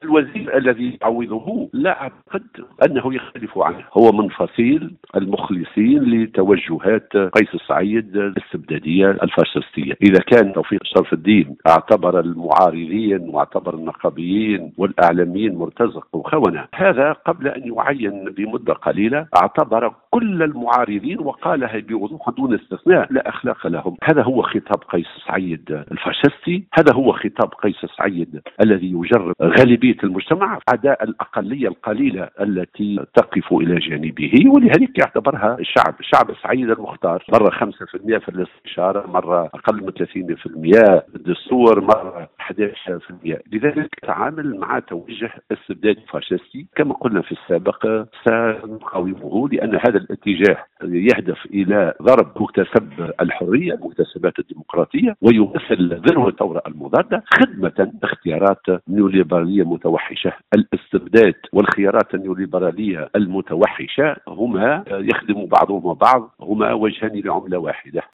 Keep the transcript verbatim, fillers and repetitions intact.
الوزير الذي يعوضه لا أعتقد أنه يختلف عنه، هو من فصيل المخلصين لتوجهات قيس سعيد الاستبدادية الفاشستية. إذا كان توفيق شرف الدين اعتبر المعارضين واعتبر النقابيين والأعلاميين مرتزق وخونة، هذا قبل أن يعين بمدة قليلة اعتبر كل المعارضين وقالها بوضوح دون استثناء لا أخلاق لهم. هذا هو خطاب قيس سعيد الفاشستي، هذا هو خطاب قيس سعيد الذي يجرب غالبية المجتمع عداء الأقلية القليلة التي تقف إلى جانبه، ولذلك يعتبرها الشعب الشعب سعيد المختار، مرة خمسة في المئة في الاستشارة، مرة أقل من ثلاثين في المئة في الدستور، مرة أحد عشر في المئة. لذلك تعامل مع توجه استبدادي فاشستي كما قلنا في السابق سنقاومه، لأن هذا الاتجاه يهدف إلى ضرب مكتسب الحرية، مكتسبات الديمقراطية، ويمثل ذروة الثورة المضادة خدمة اختيارات نيوليبرالية متوحشة. الاستبداد والخيارات النيوليبرالية المتوحشة هما يخدم بعضهما بعض، هما وجهان لعملة واحدة.